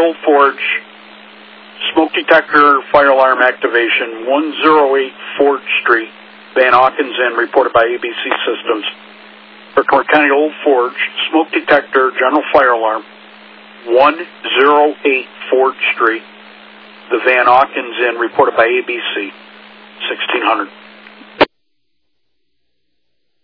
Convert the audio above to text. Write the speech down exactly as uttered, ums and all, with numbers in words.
Old Forge, smoke detector, fire alarm activation, one oh eight Ford Street, Van Hawkins Inn, reported by A B C Systems. For Clark County Old Forge, smoke detector, general fire alarm, one oh eight Ford Street, the Van Hawkins Inn, reported by A B C, sixteen hundred.